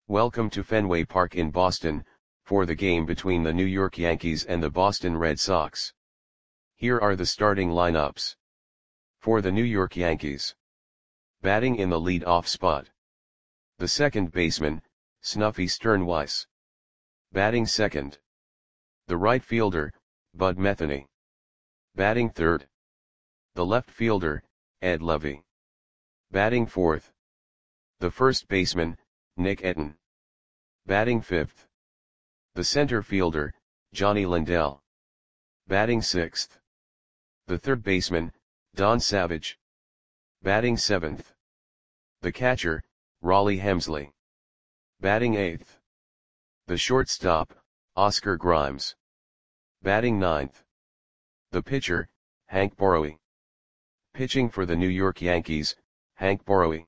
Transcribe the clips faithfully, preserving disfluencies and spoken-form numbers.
Welcome to Fenway Park in Boston, for the game between the New York Yankees and the Boston Red Sox. Here are the starting lineups. For the New York Yankees. Batting in the lead-off spot. The second baseman, Snuffy Sternweiss. Batting second. The right fielder, Bud Metheny. Batting third. The left fielder, Ed Levy. Batting fourth. The first baseman, Nick Etten. Batting fifth. The center fielder, Johnny Lindell. Batting sixth. The third baseman, Don Savage. Batting seventh. The catcher, Rollie Hemsley. Batting eighth. The shortstop, Oscar Grimes. Batting ninth. The pitcher, Hank Borowy. Pitching for the New York Yankees, Hank Borowy.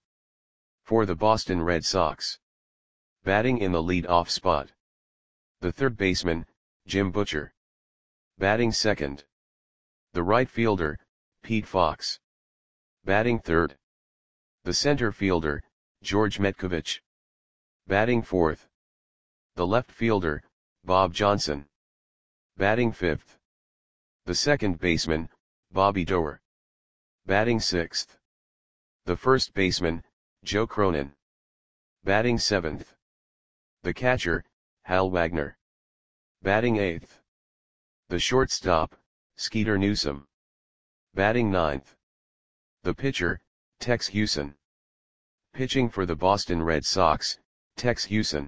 For the Boston Red Sox. Batting in the lead-off spot. The third baseman, Jim Butcher. Batting second. The right fielder, Pete Fox. Batting third. The center fielder, George Metcovich. Batting fourth. The left fielder, Bob Johnson. Batting fifth. The second baseman, Bobby Doerr. Batting sixth. The first baseman, Joe Cronin. Batting seventh. The catcher, Hal Wagner. Batting eighth. The shortstop, Skeeter Newsom. Batting ninth. The pitcher, Tex Hewson. Pitching for the Boston Red Sox, Tex Hewson.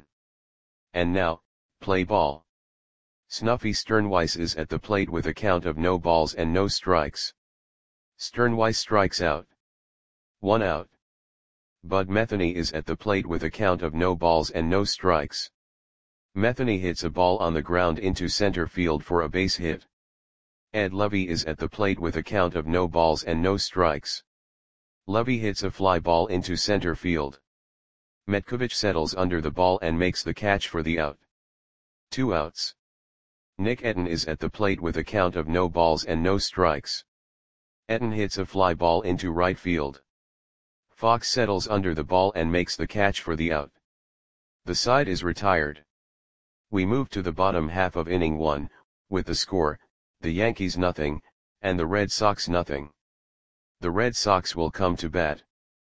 And now, play ball. Snuffy Sternweiss is at the plate with a count of no balls and no strikes. Sternweiss strikes out. One out. Bud Metheny is at the plate with a count of no balls and no strikes. Metheny hits a ball on the ground into center field for a base hit. Ed Levy is at the plate with a count of no balls and no strikes. Levy hits a fly ball into center field. Metcovich settles under the ball and makes the catch for the out. Two outs. Nick Etten is at the plate with a count of no balls and no strikes. Etten hits a fly ball into right field. Fox settles under the ball and makes the catch for the out. The side is retired. We move to the bottom half of inning one, with the score, the Yankees nothing, and the Red Sox nothing. The Red Sox will come to bat.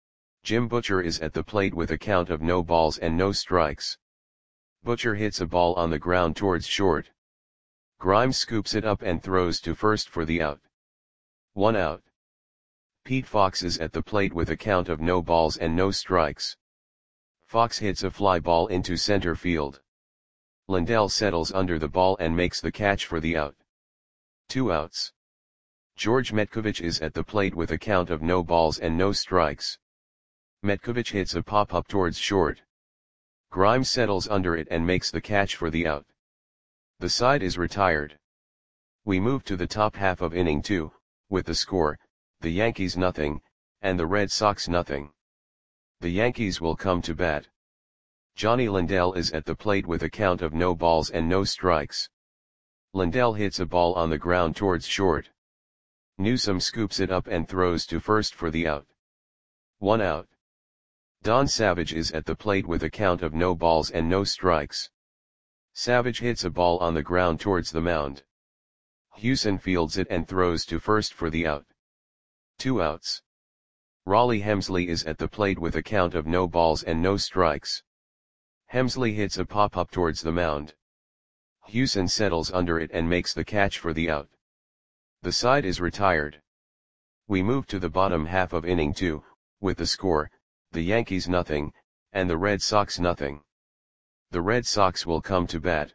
Jim Butcher is at the plate with a count of no balls and no strikes. Butcher hits a ball on the ground towards short. Grimes scoops it up and throws to first for the out. One out. Pete Fox is at the plate with a count of no balls and no strikes. Fox hits a fly ball into center field. Lindell settles under the ball and makes the catch for the out. Two outs. George Metcovich is at the plate with a count of no balls and no strikes. Metcovich hits a pop-up towards short. Grimes settles under it and makes the catch for the out. The side is retired. We move to the top half of inning two, with the score, the Yankees nothing, and the Red Sox nothing. The Yankees will come to bat. Johnny Lindell is at the plate with a count of no balls and no strikes. Lindell hits a ball on the ground towards short. Newsom scoops it up and throws to first for the out. One out. Don Savage is at the plate with a count of no balls and no strikes. Savage hits a ball on the ground towards the mound. Hewson fields it and throws to first for the out. Two outs. Rollie Hemsley is at the plate with a count of no balls and no strikes. Hemsley hits a pop-up towards the mound. Hewson settles under it and makes the catch for the out. The side is retired. We move to the bottom half of inning two, with the score, the Yankees nothing, and the Red Sox nothing. The Red Sox will come to bat.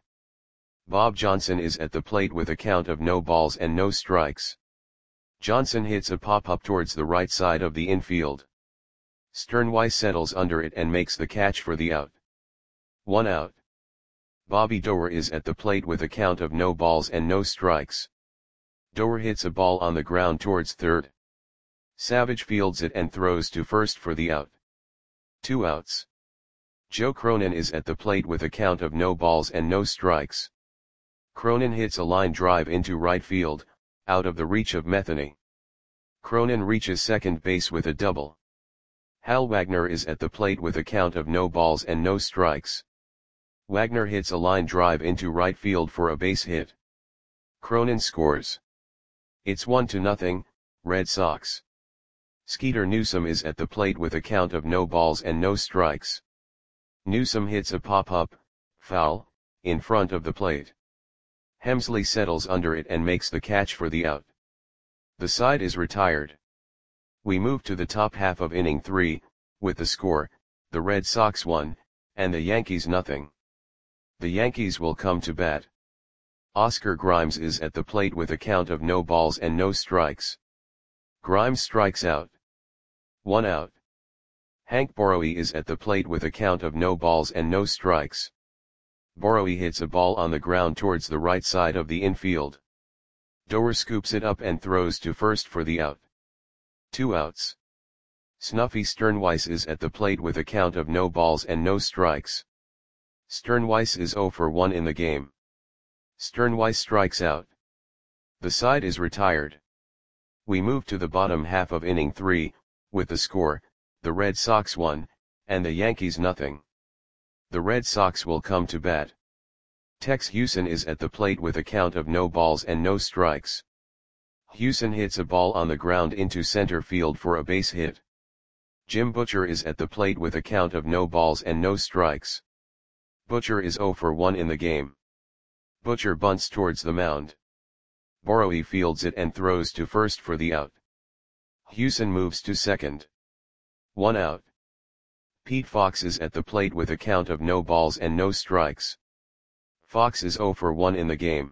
Bob Johnson is at the plate with a count of no balls and no strikes. Johnson hits a pop-up towards the right side of the infield. Sternweiss settles under it and makes the catch for the out. One out. Bobby Doerr is at the plate with a count of no balls and no strikes. Doerr hits a ball on the ground towards third. Savage fields it and throws to first for the out. Two outs. Joe Cronin is at the plate with a count of no balls and no strikes. Cronin hits a line drive into right field, out of the reach of Metheny. Cronin reaches second base with a double. Hal Wagner is at the plate with a count of no balls and no strikes. Wagner hits a line drive into right field for a base hit. Cronin scores. It's one to nothing, Red Sox. Skeeter Newsom is at the plate with a count of no balls and no strikes. Newsom hits a pop-up, foul, in front of the plate. Hemsley settles under it and makes the catch for the out. The side is retired. We move to the top half of inning three, with the score, the Red Sox one, and the Yankees nothing. The Yankees will come to bat. Oscar Grimes is at the plate with a count of no balls and no strikes. Grimes strikes out. One out. Hank Borowy is at the plate with a count of no balls and no strikes. Borowy hits a ball on the ground towards the right side of the infield. Doer scoops it up and throws to first for the out. Two outs. Snuffy Sternweiss is at the plate with a count of no balls and no strikes. Sternweiss is zero for one in the game. Sternweiss strikes out. The side is retired. We move to the bottom half of inning three, with the score, the Red Sox one, and the Yankees nothing. The Red Sox will come to bat. Tex Hewson is at the plate with a count of no balls and no strikes. Hewson hits a ball on the ground into center field for a base hit. Jim Butcher is at the plate with a count of no balls and no strikes. Butcher is zero for one in the game. Butcher bunts towards the mound. Borowy fields it and throws to first for the out. Hewson moves to second. One out. Pete Fox is at the plate with a count of no balls and no strikes. Fox is zero for one in the game.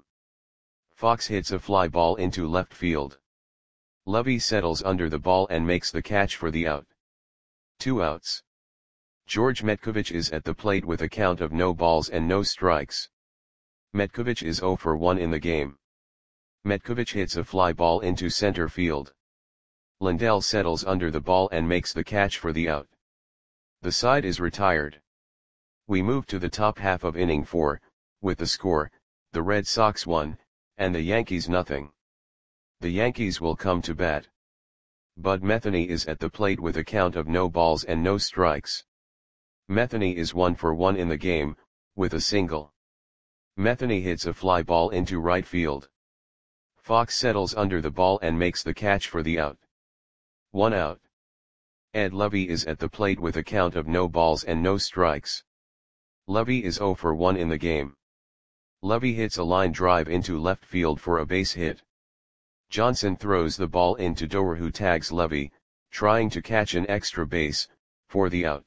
Fox hits a fly ball into left field. Levy settles under the ball and makes the catch for the out. Two outs. George Metkovich is at the plate with a count of no balls and no strikes. Metkovich is zero for one in the game. Metkovich hits a fly ball into center field. Lindell settles under the ball and makes the catch for the out. The side is retired. We move to the top half of inning four, with the score, the Red Sox one, and the Yankees nothing. The Yankees will come to bat. Bud Metheny is at the plate with a count of no balls and no strikes. Metheny is one for one in the game, with a single. Metheny hits a fly ball into right field. Fox settles under the ball and makes the catch for the out. One out. Ed Levy is at the plate with a count of no balls and no strikes. Levy is zero for one in the game. Levy hits a line drive into left field for a base hit. Johnson throws the ball into Doer, who tags Levy, trying to catch an extra base, for the out.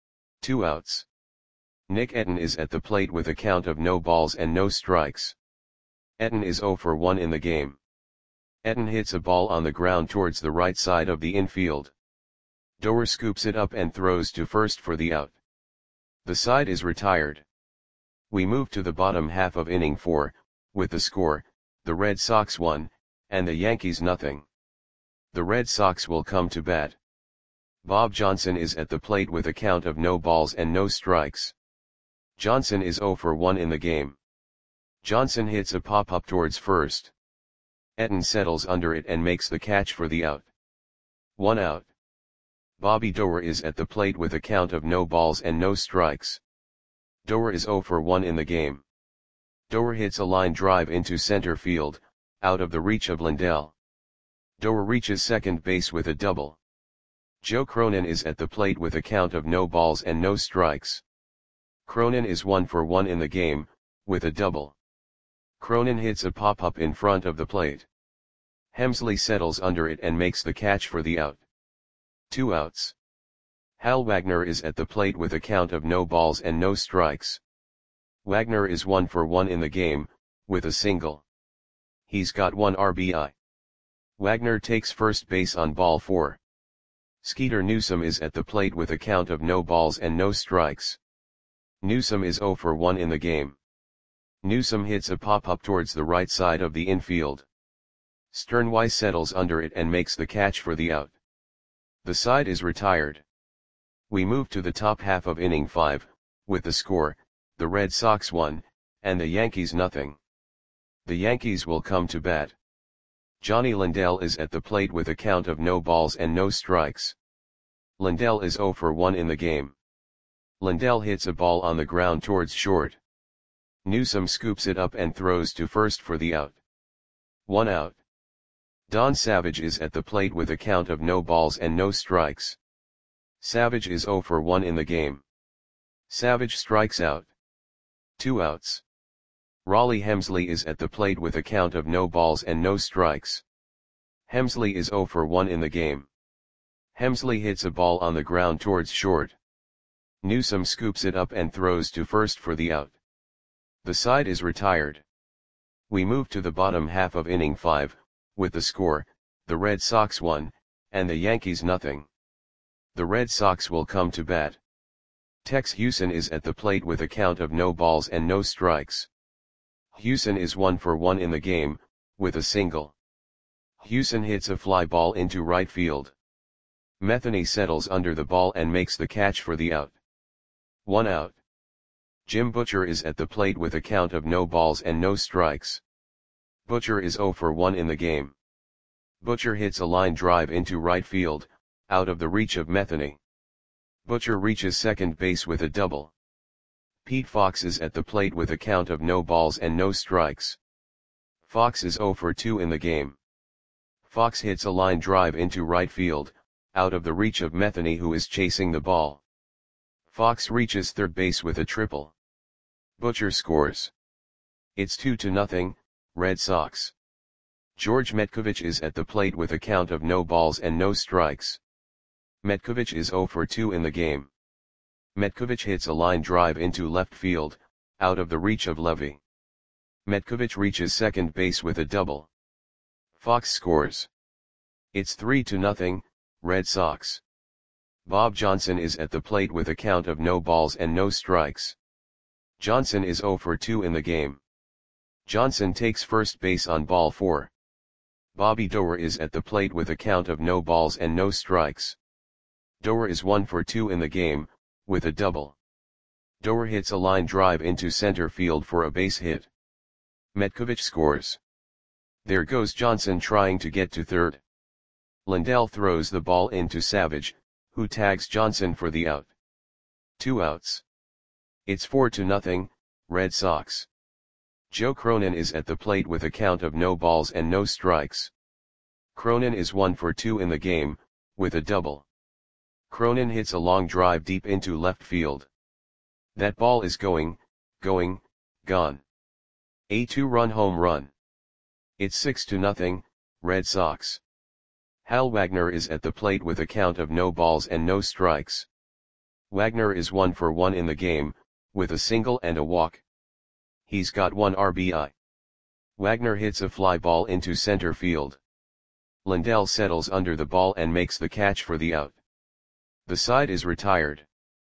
Two outs. Nick Etten is at the plate with a count of no balls and no strikes. Etten is zero for one in the game. Etten hits a ball on the ground towards the right side of the infield. Doer scoops it up and throws to first for the out. The side is retired. We move to the bottom half of inning four, with the score, the Red Sox one, and the Yankees nothing. The Red Sox will come to bat. Bob Johnson is at the plate with a count of no balls and no strikes. Johnson is zero for one in the game. Johnson hits a pop-up towards first. Etten settles under it and makes the catch for the out. One out. Bobby Doer is at the plate with a count of no balls and no strikes. Doer is zero for one in the game. Doer hits a line drive into center field, out of the reach of Lindell. Doer reaches second base with a double. Joe Cronin is at the plate with a count of no balls and no strikes. Cronin is one for one in the game, with a double. Cronin hits a pop-up in front of the plate. Hemsley settles under it and makes the catch for the out. Two outs. Hal Wagner is at the plate with a count of no balls and no strikes. Wagner is one for one in the game, with a single. He's got one R B I. Wagner takes first base on ball four. Skeeter Newsom is at the plate with a count of no balls and no strikes. Newsom is zero for one in the game. Newsom hits a pop-up towards the right side of the infield. Sternweiss settles under it and makes the catch for the out. The side is retired. We move to the top half of inning five, with the score, the Red Sox one, and the Yankees nothing. The Yankees will come to bat. Johnny Lindell is at the plate with a count of no balls and no strikes. Lindell is zero for one in the game. Lindell hits a ball on the ground towards short. Newsome scoops it up and throws to first for the out. One out. Don Savage is at the plate with a count of no balls and no strikes. Savage is zero for one in the game. Savage strikes out. Two outs. Raleigh Hemsley is at the plate with a count of no balls and no strikes. Hemsley is zero for one in the game. Hemsley hits a ball on the ground towards short. Newsome scoops it up and throws to first for the out. The side is retired. We move to the bottom half of inning five, with the score, the Red Sox one, and the Yankees nothing. The Red Sox will come to bat. Tex Hewson is at the plate with a count of no balls and no strikes. Hewson is one for one in the game, with a single. Hewson hits a fly ball into right field. Metheny settles under the ball and makes the catch for the out. One out. Jim Butcher is at the plate with a count of no balls and no strikes. Butcher is zero for one in the game. Butcher hits a line drive into right field, out of the reach of Metheny. Butcher reaches second base with a double. Pete Fox is at the plate with a count of no balls and no strikes. Fox is zero for two in the game. Fox hits a line drive into right field, out of the reach of Metheny, who is chasing the ball. Fox reaches third base with a triple. Butcher scores. It's two to nothing, Red Sox. George Metcovich is at the plate with a count of no balls and no strikes. Metcovich is zero for two in the game. Metcovich hits a line drive into left field, out of the reach of Levy. Metcovich reaches second base with a double. Fox scores. It's three to nothing, Red Sox. Bob Johnson is at the plate with a count of no balls and no strikes. Johnson is zero for two in the game. Johnson takes first base on ball four. Bobby Doerr is at the plate with a count of no balls and no strikes. Doerr is one for two in the game, with a double. Doerr hits a line drive into center field for a base hit. Metcovich scores. There goes Johnson trying to get to third. Lindell throws the ball into Savage, who tags Johnson for the out. Two outs. It's four to nothing, Red Sox. Joe Cronin is at the plate with a count of no balls and no strikes. Cronin is one for two in the game, with a double. Cronin hits a long drive deep into left field. That ball is going, going, gone. A two-run home run. It's six to nothing, Red Sox. Hal Wagner is at the plate with a count of no balls and no strikes. Wagner is one for one in the game, with a single and a walk. He's got one R B I. Wagner hits a fly ball into center field. Lindell settles under the ball and makes the catch for the out. The side is retired.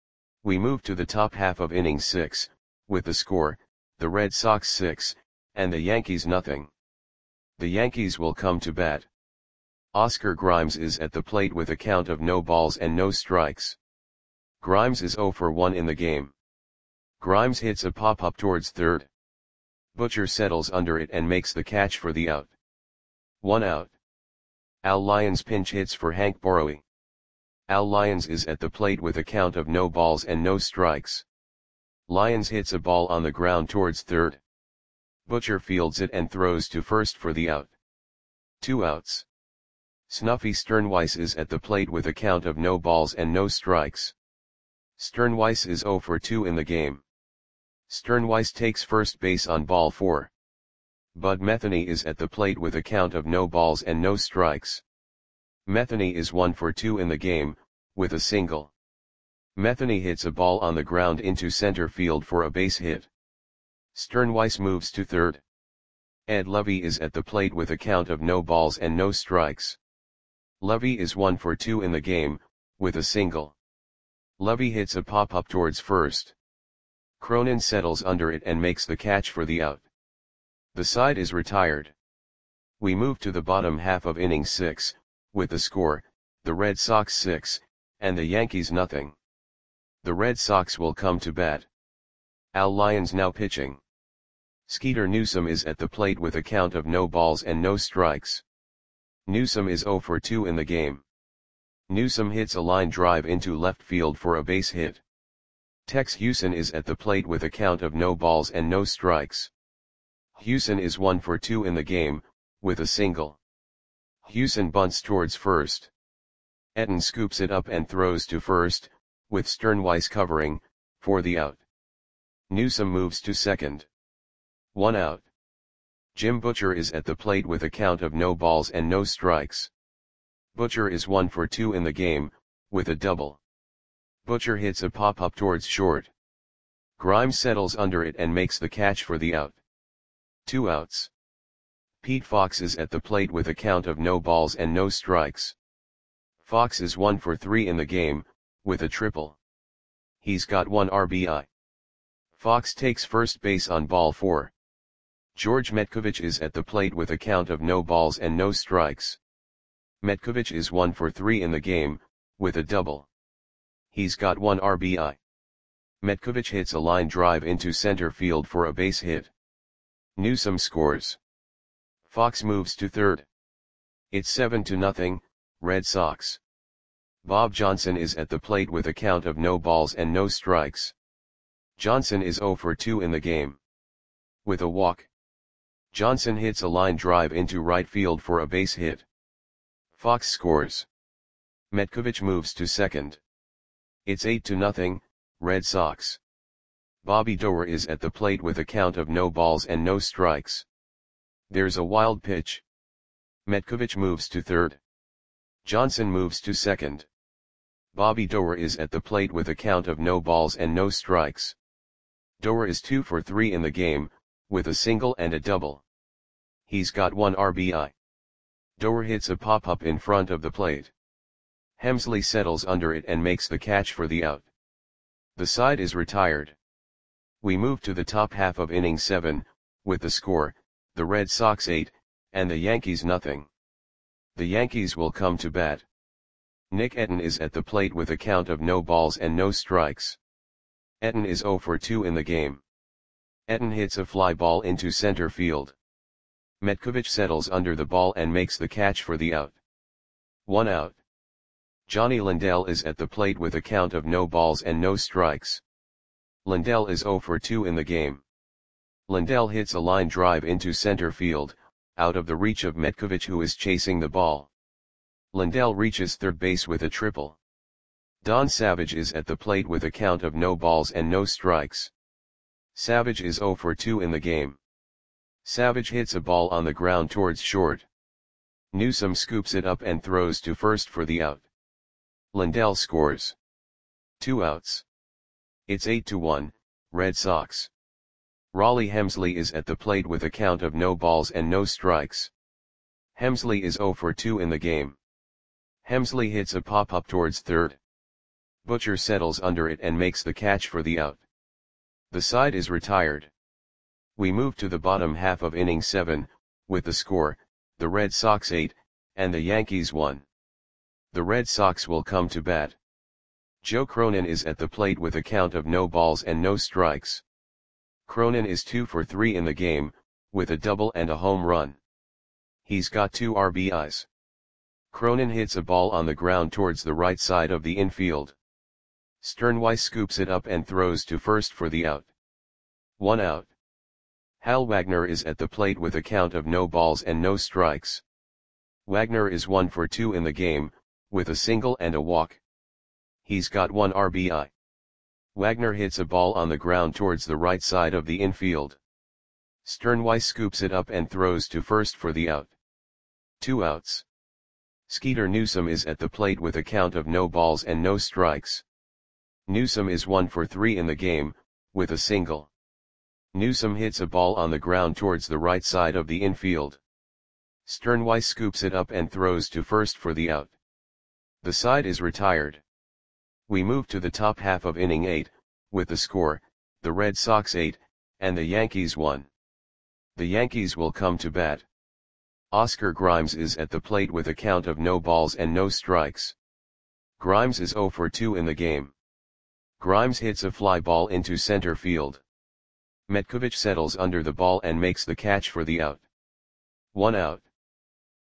We move to the top half of inning six, with the score, the Red Sox six, and the Yankees nothing. The Yankees will come to bat. Oscar Grimes is at the plate with a count of no balls and no strikes. Grimes is zero for one in the game. Grimes hits a pop-up towards third. Butcher settles under it and makes the catch for the out. One out. Al Lyons pinch hits for Hank Borowy. Al Lyons is at the plate with a count of no balls and no strikes. Lyons hits a ball on the ground towards third. Butcher fields it and throws to first for the out. Two outs. Snuffy Sternweiss is at the plate with a count of no balls and no strikes. Sternweiss is zero for two in the game. Sternweiss takes first base on ball four. Bud Metheny is at the plate with a count of no balls and no strikes. Metheny is one for two in the game, with a single. Metheny hits a ball on the ground into center field for a base hit. Sternweiss moves to third. Ed Levy is at the plate with a count of no balls and no strikes. Levy is one for two in the game, with a single. Levy hits a pop-up towards first. Cronin settles under it and makes the catch for the out. The side is retired. We move to the bottom half of inning six, with the score, the Red Sox six, and the Yankees nothing. The Red Sox will come to bat. Al Lyons now pitching. Skeeter Newsome is at the plate with a count of no balls and no strikes. Newsome is zero for two in the game. Newsome hits a line drive into left field for a base hit. Tex Hewson is at the plate with a count of no balls and no strikes. Hewson is one for two in the game, with a single. Hewson bunts towards first. Etten scoops it up and throws to first, with Sternweis covering, for the out. Newsome moves to second. One out. Jim Butcher is at the plate with a count of no balls and no strikes. Butcher is one for two in the game, with a double. Butcher hits a pop-up towards short. Grimes settles under it and makes the catch for the out. Two outs. Pete Fox is at the plate with a count of no balls and no strikes. Fox is one for three in the game, with a triple. He's got one R B I. Fox takes first base on ball four. George Metkovich is at the plate with a count of no balls and no strikes. Metkovich is one for three in the game, with a double. He's got one R B I. Metkovich hits a line drive into center field for a base hit. Newsome scores. Fox moves to third. It's seven to nothing, Red Sox. Bob Johnson is at the plate with a count of no balls and no strikes. Johnson is zero for two in the game. With a walk. Johnson hits a line drive into right field for a base hit. Fox scores. Metkovich moves to second. It's eight to nothing, Red Sox. Bobby Doerr is at the plate with a count of no balls and no strikes. There's a wild pitch. Metkovich moves to third. Johnson moves to second. Bobby Doerr is at the plate with a count of no balls and no strikes. Doerr is two for three in the game, with a single and a double. He's got one R B I. Doerr hits a pop-up in front of the plate. Hemsley settles under it and makes the catch for the out. The side is retired. We move to the top half of inning seven, with the score, the Red Sox eight, and the Yankees nothing. The Yankees will come to bat. Nick Etten is at the plate with a count of no balls and no strikes. Etten is zero for two in the game. Etten hits a fly ball into center field. Metkovich settles under the ball and makes the catch for the out. One out. Johnny Lindell is at the plate with a count of no balls and no strikes. Lindell is zero for two in the game. Lindell hits a line drive into center field, out of the reach of Metkovich, who is chasing the ball. Lindell reaches third base with a triple. Don Savage is at the plate with a count of no balls and no strikes. Savage is zero for two in the game. Savage hits a ball on the ground towards short. Newsome scoops it up and throws to first for the out. Lindell scores. Two outs. It's eight to one, Red Sox. Raleigh Hemsley is at the plate with a count of no balls and no strikes. Hemsley is zero for two in the game. Hemsley hits a pop-up towards third. Butcher settles under it and makes the catch for the out. The side is retired. We move to the bottom half of inning seven, with the score, the Red Sox eight, and the Yankees one. The Red Sox will come to bat. Joe Cronin is at the plate with a count of no balls and no strikes. Cronin is two for three in the game, with a double and a home run. He's got two R B Is. Cronin hits a ball on the ground towards the right side of the infield. Sternweis scoops it up and throws to first for the out. One out. Hal Wagner is at the plate with a count of no balls and no strikes. Wagner is one for two in the game, with a single and a walk. He's got one R B I. Wagner hits a ball on the ground towards the right side of the infield. Sternweis scoops it up and throws to first for the out. Two outs. Skeeter Newsome is at the plate with a count of no balls and no strikes. Newsome is one for three in the game, with a single. Newsome hits a ball on the ground towards the right side of the infield. Sternweis scoops it up and throws to first for the out. The side is retired. We move to the top half of inning eight, with the score, the Red Sox eight, and the Yankees one. The Yankees will come to bat. Oscar Grimes is at the plate with a count of no balls and no strikes. Grimes is zero for two in the game. Grimes hits a fly ball into center field. Metkovich settles under the ball and makes the catch for the out. One out.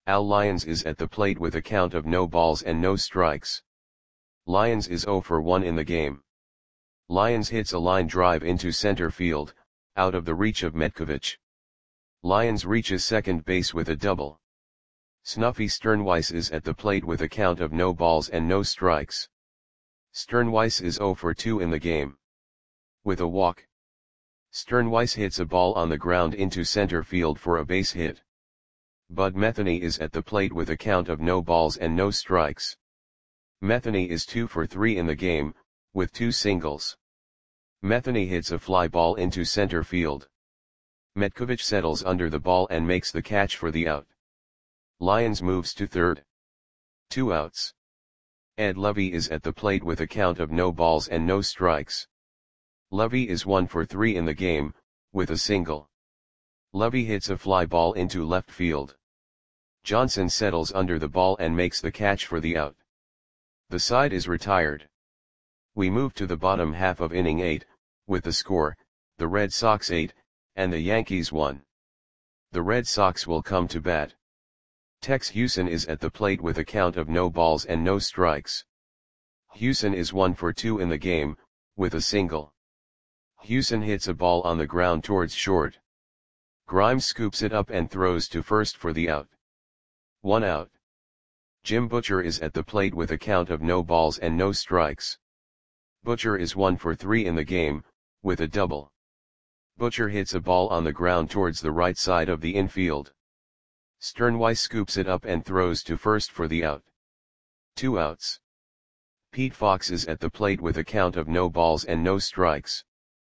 Al Lyons is at the plate with a count of no balls and no strikes. Lyons is zero for one in the game. Lyons hits a line drive into center field, out of the reach of Metkovich. Lyons reaches second base with a double. Snuffy Sternweiss is at the plate with a count of no balls and no strikes. Sternweiss is zero for two in the game. With a walk, Sternweiss hits a ball on the ground into center field for a base hit. Bud Metheny is at the plate with a count of no balls and no strikes. Metheny is two for three in the game, with two singles. Metheny hits a fly ball into center field. Metkovich settles under the ball and makes the catch for the out. Lyons moves to third. Two outs. Ed Lovey is at the plate with a count of no balls and no strikes. Lovey is one for three in the game, with a single. Lovey hits a fly ball into left field. Johnson settles under the ball and makes the catch for the out. The side is retired. We move to the bottom half of inning eight, with the score, the Red Sox eight, and the Yankees one. The Red Sox will come to bat. Tex Hewson is at the plate with a count of no balls and no strikes. Hewson is one for two in the game, with a single. Hewson hits a ball on the ground towards short. Grimes scoops it up and throws to first for the out. One out. Jim Butcher is at the plate with a count of no balls and no strikes. Butcher is one for three in the game, with a double. Butcher hits a ball on the ground towards the right side of the infield. Sternweiss scoops it up and throws to first for the out. Two outs. Pete Fox is at the plate with a count of no balls and no strikes.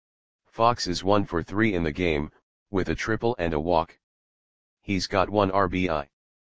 Fox is one for three in the game, with a triple and a walk. He's got one R B I.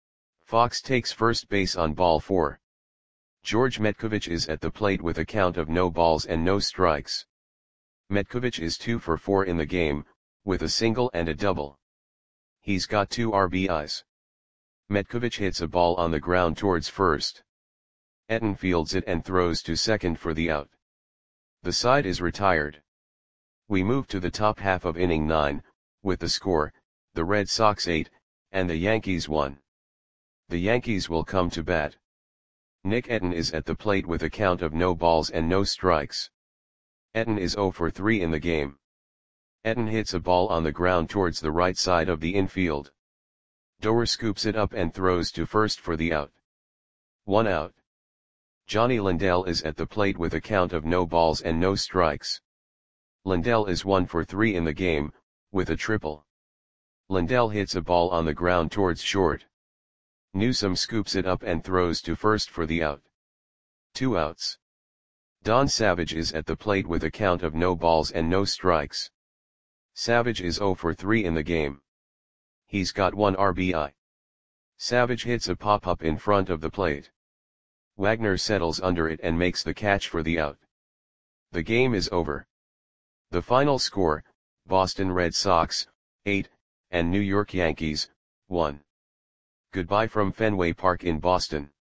Fox takes first base on ball four. George Metkovich is at the plate with a count of no balls and no strikes. Metkovich is two for four in the game, with a single and a double. He's got two R B Is. Metkovich hits a ball on the ground towards first. Etten fields it and throws to second for the out. The side is retired. We move to the top half of inning nine, with the score, the Red Sox eight, and the Yankees one. The Yankees will come to bat. Nick Etten is at the plate with a count of no balls and no strikes. Etten is zero for three in the game. Etten hits a ball on the ground towards the right side of the infield. Doer scoops it up and throws to first for the out. One out. Johnny Lindell is at the plate with a count of no balls and no strikes. Lindell is one for three in the game, with a triple. Lindell hits a ball on the ground towards short. Newsome scoops it up and throws to first for the out. Two outs. Don Savage is at the plate with a count of no balls and no strikes. Savage is zero for three in the game. He's got one R B I. Savage hits a pop-up in front of the plate. Wagner settles under it and makes the catch for the out. The game is over. The final score, Boston Red Sox, eight, and New York Yankees, one. Goodbye from Fenway Park in Boston.